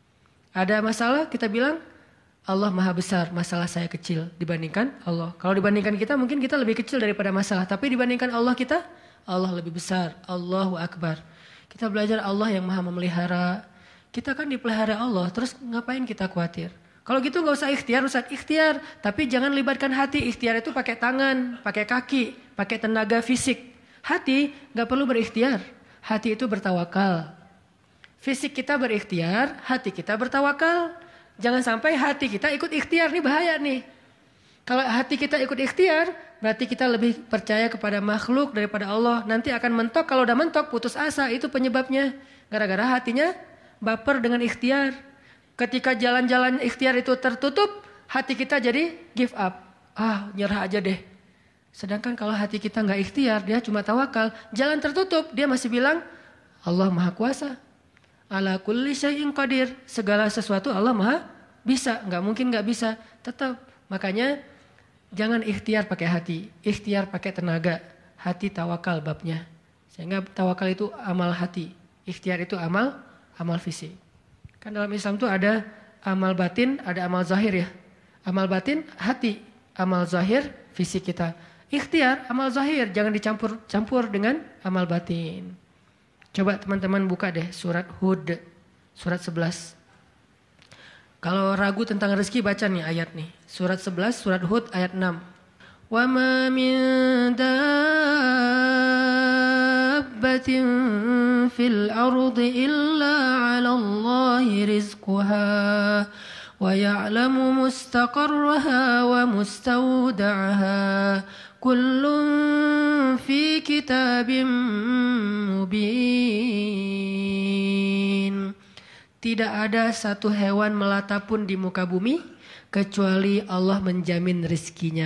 Ada masalah, kita bilang Allah maha besar, masalah saya kecil dibandingkan Allah. Kalau dibandingkan kita mungkin kita lebih kecil daripada masalah. Tapi dibandingkan Allah kita, Allah lebih besar. Allahu Akbar. Kita belajar Allah yang maha memelihara. Kita kan dipelihara Allah, terus ngapain kita khawatir? Kalau gitu gak usah ikhtiar, Ustaz. Ikhtiar, tapi jangan libatkan hati. Ikhtiar itu pakai tangan, pakai kaki, pakai tenaga fisik. Hati gak perlu berikhtiar. Hati itu bertawakal. Fisik kita berikhtiar, hati kita bertawakal. Jangan sampai hati kita ikut ikhtiar, nih bahaya nih. Kalau hati kita ikut ikhtiar, berarti kita lebih percaya kepada makhluk daripada Allah. Nanti akan mentok, kalau udah mentok putus asa, itu penyebabnya. Gara-gara hatinya baper dengan ikhtiar. Ketika jalan-jalan ikhtiar itu tertutup, hati kita jadi give up. Ah, nyerah aja deh. Sedangkan kalau hati kita nggak ikhtiar, dia cuma tawakal. Jalan tertutup, dia masih bilang, Allah maha kuasa. Ala kulli syai'in qadir. Segala sesuatu Allah maha bisa. Nggak mungkin nggak bisa. Tetap. Makanya jangan ikhtiar pakai hati. Ikhtiar pakai tenaga. Hati tawakal babnya. Sehingga tawakal itu amal hati. Ikhtiar itu amal, amal fisik. Kan dalam Islam itu ada amal batin, ada amal zahir ya. Amal batin hati, amal zahir fisik kita. Ikhtiar amal zahir, jangan dicampur-campur dengan amal batin. Coba teman-teman buka deh surat Hud, surat sebelas. Kalau ragu tentang rezeki baca nih ayat nih. Surat sebelas, surat Hud ayat enam. Wa ma min dabbatin fil ardi illa 'ala Allahi rizquha wa ya'lamu mustaqarraha wa mustawda'aha. Kullun fi kitabim mubin. Tidak ada satu hewan melata pun di muka bumi kecuali Allah menjamin rizkinya.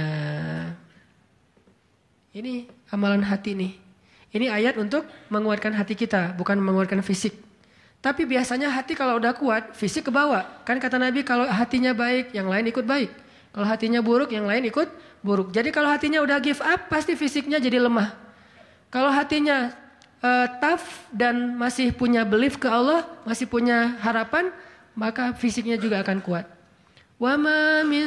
Ini amalan hati nih. Ini ayat untuk menguatkan hati kita, bukan menguatkan fisik. Tapi biasanya hati kalau udah kuat, fisik kebawa. Kan kata Nabi kalau hatinya baik, yang lain ikut baik. Kalau hatinya buruk, yang lain ikut buruk. Jadi kalau hatinya udah give up, pasti fisiknya jadi lemah. Kalau hatinya uh, tough dan masih punya belief ke Allah, masih punya harapan, maka fisiknya juga akan kuat. Wa ma min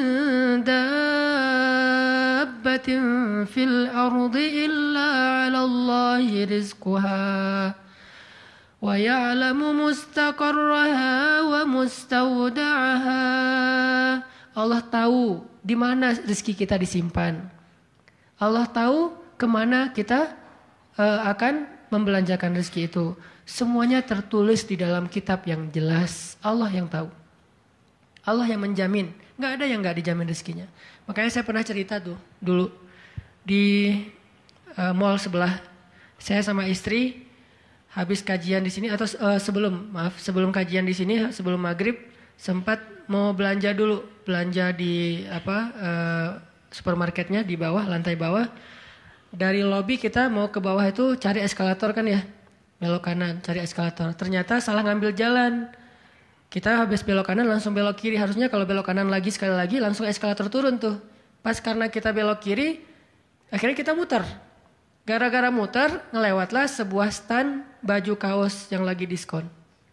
dabbatin fil ardi illa 'ala Allahi rizquha wa ya'lamu mustaqarraha wa mustawda'aha. Allah tahu di mana rezeki kita disimpan. Allah tahu kemana kita uh, akan membelanjakan rezeki itu. Semuanya tertulis di dalam kitab yang jelas. Allah yang tahu. Allah yang menjamin. Nggak ada yang nggak dijamin rezekinya. Makanya saya pernah cerita tuh dulu. di uh, mall sebelah. Saya sama istri habis kajian di sini atau uh, sebelum maaf sebelum kajian di sini sebelum maghrib sempat mau belanja dulu belanja di apa uh, supermarketnya di bawah lantai bawah. Dari lobi kita mau ke bawah itu cari eskalator kan ya, belok kanan cari eskalator. Ternyata salah ngambil jalan. Kita habis belok kanan langsung belok kiri. Harusnya kalau belok kanan lagi sekali lagi langsung eskalator turun tuh. Pas karena kita belok kiri akhirnya kita muter. Gara-gara muter, ngelewatlah sebuah stand baju kaos yang lagi diskon.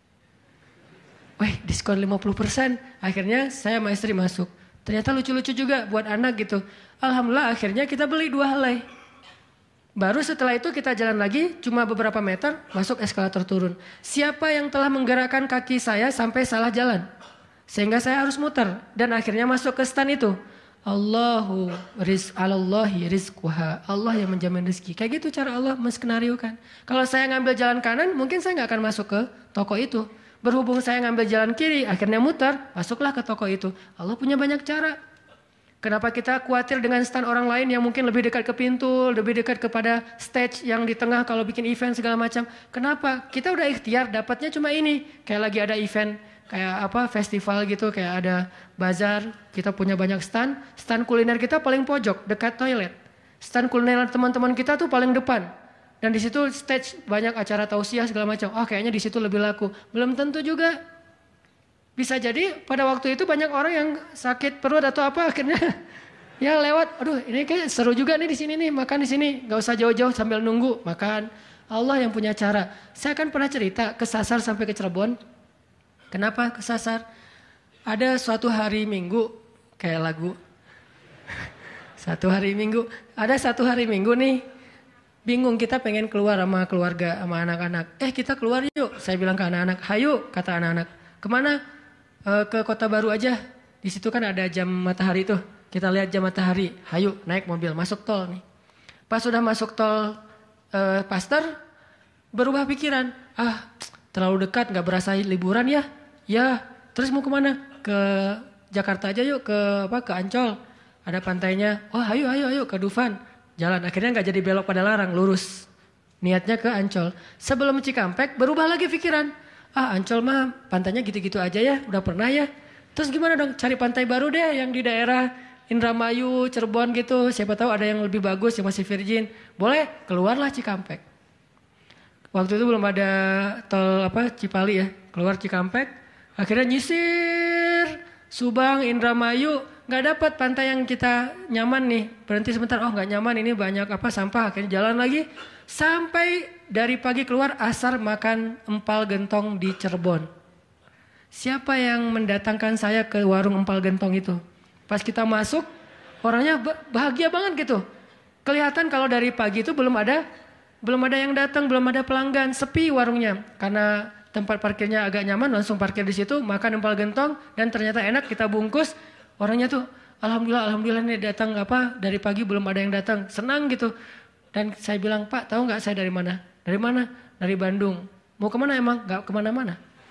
Wih, diskon lima puluh persen. Akhirnya saya sama istri masuk. Ternyata lucu-lucu juga buat anak gitu. Alhamdulillah akhirnya kita beli dua helai. Baru setelah itu kita jalan lagi, cuma beberapa meter, masuk eskalator turun. Siapa yang telah menggerakkan kaki saya sampai salah jalan? Sehingga saya harus muter. Dan akhirnya masuk ke stand itu. Allahu rizq alallahi rizquha. Allah yang menjamin rezeki. Kayak gitu cara Allah menskenariokan. Kalau saya ngambil jalan kanan, mungkin saya nggak akan masuk ke toko itu. Berhubung saya ngambil jalan kiri, akhirnya muter, masuklah ke toko itu. Allah punya banyak cara. Kenapa kita khawatir dengan stand orang lain yang mungkin lebih dekat ke pintu, lebih dekat kepada stage yang di tengah kalau bikin event segala macam. Kenapa? Kita udah ikhtiar, dapatnya cuma ini. Kayak lagi ada event, kayak apa festival gitu, kayak ada bazar, kita punya banyak stand. Stand kuliner kita paling pojok, dekat toilet. Stand kuliner teman-teman kita tuh paling depan. Dan di situ stage banyak acara tausiah segala macam. Oh kayaknya di situ lebih laku. Belum tentu juga. Bisa jadi pada waktu itu banyak orang yang sakit perut atau apa akhirnya ya lewat. Aduh ini kayak seru juga nih di sini nih, makan di sini. Gak usah jauh-jauh sambil nunggu makan. Allah yang punya cara. Saya kan pernah cerita kesasar sampai ke Cirebon. Kenapa kesasar? Ada suatu hari Minggu, kayak lagu. Satu hari Minggu, ada satu hari Minggu nih. Bingung kita pengen keluar sama keluarga, sama anak-anak. Eh kita keluar yuk, saya bilang ke anak-anak. Hayu, kata anak-anak. Kemana? E, ke Kota Baru aja. Di situ kan ada jam matahari tuh. Kita lihat jam matahari. Hayu, naik mobil, masuk tol nih. Pas sudah masuk tol e, Paster, berubah pikiran. Ah, terlalu dekat, gak berasa liburan ya. Ya, terus mau kemana? Ke Jakarta aja yuk, ke apa? Ke Ancol. Ada pantainya. Oh, ayo, ayo, ayo ke Dufan. Jalan. Akhirnya nggak jadi belok pada larang, lurus. Niatnya ke Ancol. Sebelum Cikampek, berubah lagi pikiran. Ah, Ancol mah pantainya gitu-gitu aja ya, udah pernah ya. Terus gimana dong? Cari pantai baru deh yang di daerah Indramayu, Cirebon gitu. Siapa tahu ada yang lebih bagus, yang masih virgin. Boleh, keluarlah Cikampek. Waktu itu belum ada tol apa Cipali ya. Keluar Cikampek, akhirnya nyisir Subang, Indramayu, nggak dapat pantai yang kita nyaman nih. Berhenti sebentar, oh nggak nyaman ini banyak apa sampah. Akhirnya jalan lagi sampai dari pagi keluar asar makan empal gentong di Cirebon. Siapa yang mendatangkan saya ke warung empal gentong itu? Pas kita masuk, orangnya bahagia banget gitu. Kelihatan kalau dari pagi itu belum ada belum ada yang datang, belum ada pelanggan, sepi warungnya karena tempat parkirnya agak nyaman, langsung parkir di situ, makan empal gentong dan ternyata enak, kita bungkus. Orangnya tuh alhamdulillah alhamdulillah nih datang apa dari pagi belum ada yang datang, senang gitu. Dan saya bilang, "Pak, tahu nggak saya dari mana?" "Dari mana?" "Dari Bandung." "Mau kemana emang?" "Nggak kemana-mana."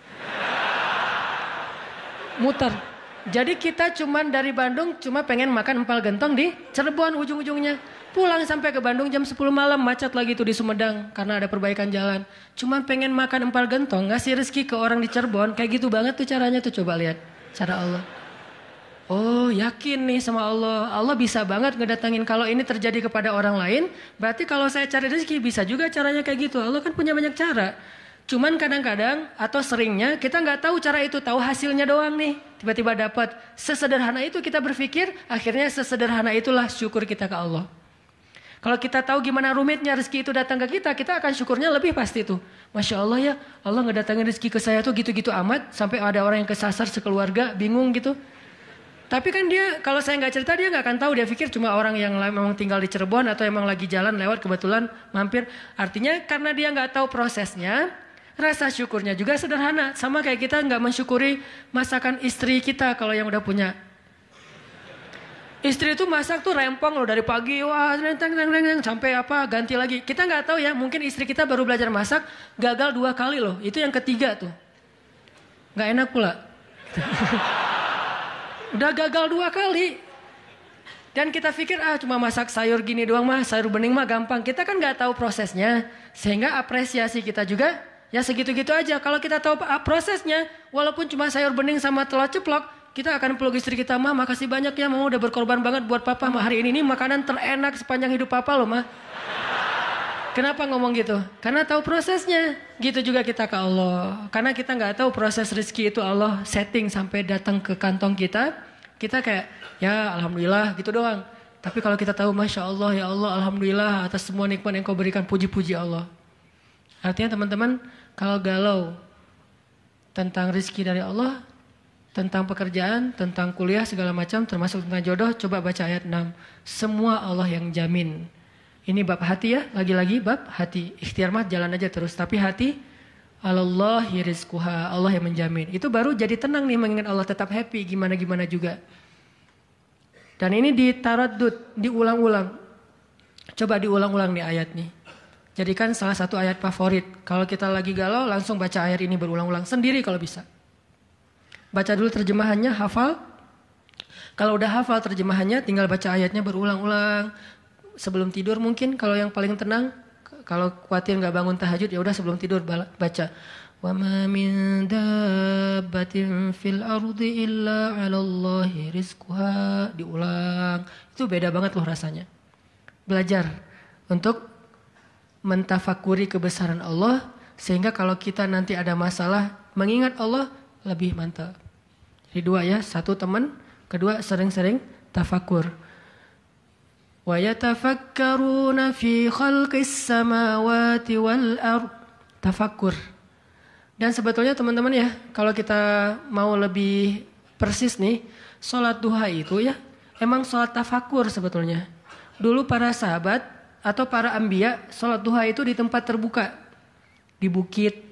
Muter. Jadi kita cuman dari Bandung cuma pengen makan empal gentong di Cirebon ujung-ujungnya. Pulang sampai ke Bandung jam sepuluh malam, macet lagi tuh di Sumedang karena ada perbaikan jalan. Cuma pengen makan empal gentong, ngasih rezeki ke orang di Cirebon, kayak gitu banget tuh caranya tuh, coba lihat cara Allah. Oh yakin nih sama Allah, Allah bisa banget ngedatangin. Kalau ini terjadi kepada orang lain, berarti kalau saya cari rezeki bisa juga caranya kayak gitu. Allah kan punya banyak cara. Cuman kadang-kadang atau seringnya kita nggak tahu cara itu, tahu hasilnya doang nih. Tiba-tiba dapat. Sesederhana itu kita berpikir, akhirnya sesederhana itulah syukur kita ke Allah. Kalau kita tahu gimana rumitnya rezeki itu datang ke kita, kita akan syukurnya lebih pasti tuh. Masya Allah ya, Allah ngedatangin rezeki ke saya tuh gitu-gitu amat. Sampai ada orang yang kesasar sekeluarga, bingung gitu. Tapi kan dia, kalau saya nggak cerita dia nggak akan tahu. Dia pikir cuma orang yang memang tinggal di Cirebon atau emang lagi jalan lewat kebetulan mampir. Artinya karena dia nggak tahu prosesnya, rasa syukurnya juga sederhana. Sama kayak kita nggak mensyukuri masakan istri kita kalau yang udah punya. Istri itu masak tuh rempong loh dari pagi, wah renteng renteng renteng sampai apa ganti lagi. Kita nggak tahu ya, mungkin istri kita baru belajar masak, gagal dua kali loh. Itu yang ketiga tuh, nggak enak pula. Udah gagal dua kali. Dan kita pikir ah cuma masak sayur gini doang mah, sayur bening mah gampang. Kita kan nggak tahu prosesnya, sehingga apresiasi kita juga ya segitu-gitu aja. Kalau kita tahu prosesnya, walaupun cuma sayur bening sama telur ceplok, kita akan peluk istri kita, mah makasih banyak ya, mama udah berkorban banget buat papa. Mah hari ini nih makanan terenak sepanjang hidup papa loh mah. Kenapa ngomong gitu? Karena tahu prosesnya. Gitu juga kita ke Allah. Karena kita nggak tahu proses rezeki itu Allah setting sampai datang ke kantong kita. Kita kayak ya alhamdulillah gitu doang. Tapi kalau kita tahu masya Allah ya Allah alhamdulillah atas semua nikmat yang kau berikan, puji-puji Allah. Artinya teman-teman kalau galau tentang rezeki dari Allah, tentang pekerjaan, tentang kuliah segala macam termasuk tentang jodoh, coba baca ayat enam. Semua Allah yang jamin. Ini bab hati ya, lagi-lagi bab hati. Ikhtiar mah jalan aja terus, tapi hati Allahi rizquha, Allah yang menjamin. Itu baru jadi tenang nih mengingat Allah, tetap happy gimana-gimana juga. Dan ini ditaraddud, diulang-ulang. Coba diulang-ulang nih ayat nih. Jadikan salah satu ayat favorit. Kalau kita lagi galau langsung baca ayat ini berulang-ulang sendiri kalau bisa. Baca dulu terjemahannya, hafal. Kalau udah hafal terjemahannya tinggal baca ayatnya berulang-ulang. Sebelum tidur mungkin kalau yang paling tenang. Kalau khawatir nggak bangun tahajud ya udah sebelum tidur baca. Wa ma min dabbatin fil ardi illa 'alallahi rizquha. Diulang. Itu beda banget loh rasanya. Belajar untuk mentafakuri kebesaran Allah sehingga kalau kita nanti ada masalah mengingat Allah lebih mantap. Jadi dua ya, satu teman, kedua sering-sering tafakur. Wa yatafakkaruna fi khalqis samawati wal ard. Tafakkur. Dan sebetulnya teman-teman ya, kalau kita mau lebih persis nih, sholat duha itu ya, emang sholat tafakkur sebetulnya. Dulu para sahabat atau para anbiya, sholat duha itu di tempat terbuka. Di bukit,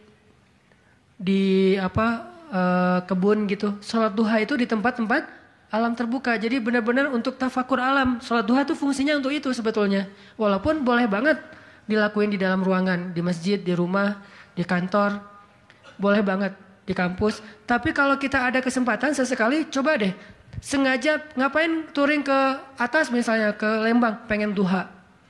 di apa e, kebun gitu. Sholat duha itu di tempat-tempat alam terbuka. Jadi benar-benar untuk tafakur alam. Sholat duha itu fungsinya untuk itu sebetulnya. Walaupun boleh banget dilakuin di dalam ruangan. Di masjid, di rumah, di kantor. Boleh banget di kampus. Tapi kalau kita ada kesempatan sesekali coba deh. Sengaja ngapain touring ke atas misalnya. Ke Lembang pengen duha.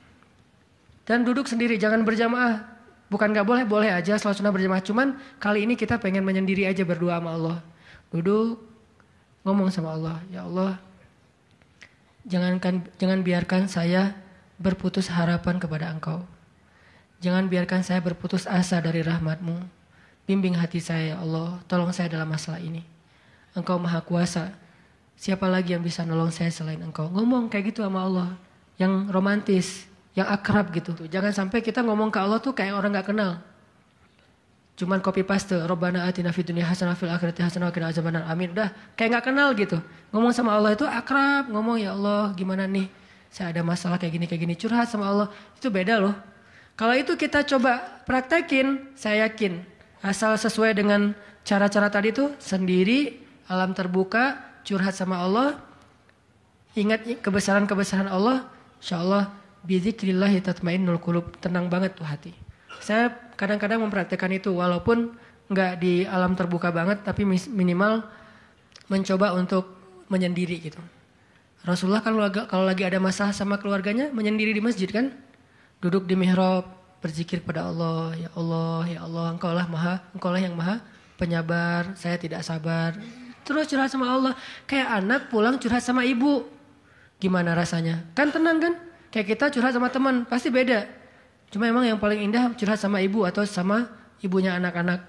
Dan duduk sendiri. Jangan berjamaah. Bukan gak boleh. Boleh aja sholat sunnah berjamaah. Cuman kali ini kita pengen menyendiri aja berdua sama Allah. Duduk. Ngomong sama Allah, ya Allah, jangankan, jangan biarkan saya berputus harapan kepada Engkau. Jangan biarkan saya berputus asa dari rahmat-Mu. Bimbing hati saya, ya Allah, tolong saya dalam masalah ini. Engkau maha kuasa, siapa lagi yang bisa nolong saya selain Engkau? Ngomong kayak gitu sama Allah, yang romantis, yang akrab gitu. Jangan sampai kita ngomong ke Allah tuh kayak orang gak kenal. Cuman copy paste, Rabbana atina fid dunya hasanah fil akhirati hasanah wa qina azabannar. Amin. Udah kayak enggak kenal gitu. Ngomong sama Allah itu akrab, ngomong ya Allah, gimana nih? Saya ada masalah kayak gini kayak gini, curhat sama Allah. Itu beda loh. Kalau itu kita coba praktekin, saya yakin asal sesuai dengan cara-cara tadi tuh sendiri, alam terbuka, curhat sama Allah. Ingat kebesaran-kebesaran Allah, insyaallah bidzikrillah tatmainnul qulub, tenang banget tuh hati. Saya kadang-kadang mempraktekkan itu walaupun nggak di alam terbuka banget tapi minimal mencoba untuk menyendiri gitu. Rasulullah kan kalau lagi ada masalah sama keluarganya menyendiri di masjid kan, duduk di mihrab berzikir pada Allah, ya Allah, ya Allah, Engkau lah maha, Engkau lah yang maha penyabar, saya tidak sabar. Terus curhat sama Allah, kayak anak pulang curhat sama ibu, gimana rasanya? Kan tenang kan? Kayak kita curhat sama teman pasti beda. Cuma emang yang paling indah curhat sama ibu atau sama ibunya anak-anak.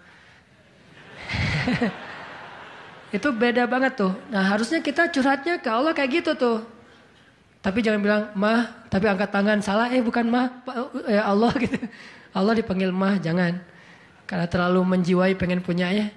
Itu beda banget tuh. Nah harusnya kita curhatnya ke Allah kayak gitu tuh. Tapi jangan bilang mah, tapi angkat tangan salah. Eh bukan mah, ya Allah gitu. Allah dipanggil mah, jangan. Karena terlalu menjiwai pengen punya ya.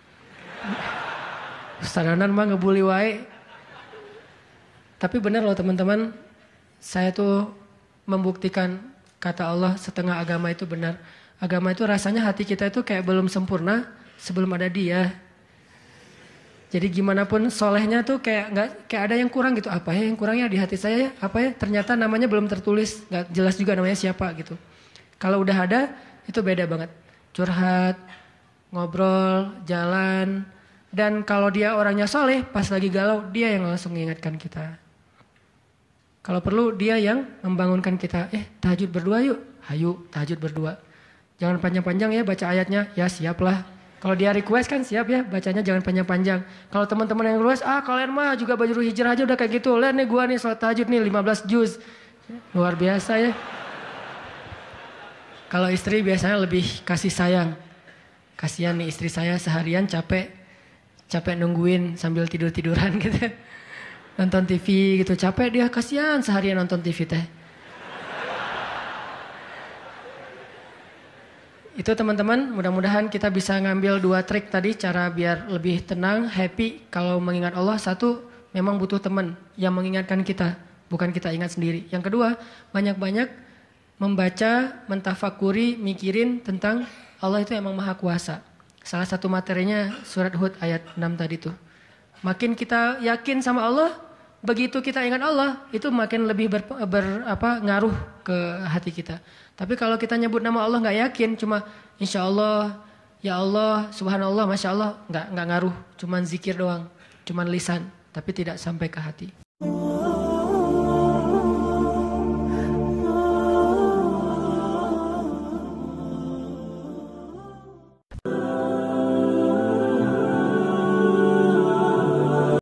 Ustadanan mah ngebully wae. Tapi benar loh teman-teman. Saya tuh membuktikan kata Allah setengah agama itu benar. Agama itu rasanya hati kita itu kayak belum sempurna sebelum ada Dia. Jadi gimana pun solehnya tuh kayak nggak kayak ada yang kurang gitu. Apa ya yang kurangnya di hati saya ya? Apa ya? Ternyata namanya belum tertulis, nggak jelas juga namanya siapa gitu. Kalau udah ada itu beda banget. Curhat, ngobrol, jalan, dan kalau dia orangnya soleh pas lagi galau dia yang langsung mengingatkan kita. Kalau perlu dia yang membangunkan kita. Eh tahajud berdua yuk. Hayu tahajud berdua. Jangan panjang-panjang ya baca ayatnya. Ya siaplah. Kalau dia request kan siap ya. Bacanya jangan panjang-panjang. Kalau teman-teman yang request. Ah kalian mah juga baju hijrah aja udah kayak gitu. Lihat nih gua nih salat tahajud nih lima belas juz. Luar biasa ya. Kalau istri biasanya lebih kasih sayang. Kasihan nih istri saya seharian capek. Capek nungguin sambil tidur-tiduran gitu. Nonton T V gitu. Capek dia kasihan seharian nonton T V teh. Itu teman-teman mudah-mudahan kita bisa ngambil dua trik tadi. Cara biar lebih tenang, happy. Kalau mengingat Allah satu memang butuh teman yang mengingatkan kita. Bukan kita ingat sendiri. Yang kedua banyak-banyak membaca, mentafakuri, mikirin tentang Allah itu emang maha kuasa. Salah satu materinya surat Hud ayat enam tadi tuh. Makin kita yakin sama Allah, begitu kita ingat Allah, itu makin lebih ber, ber apa ngaruh ke hati kita. Tapi kalau kita nyebut nama Allah nggak yakin, cuma insya Allah, ya Allah, subhanallah, masya Allah, nggak nggak ngaruh, cuman zikir doang, cuman lisan, tapi tidak sampai ke hati.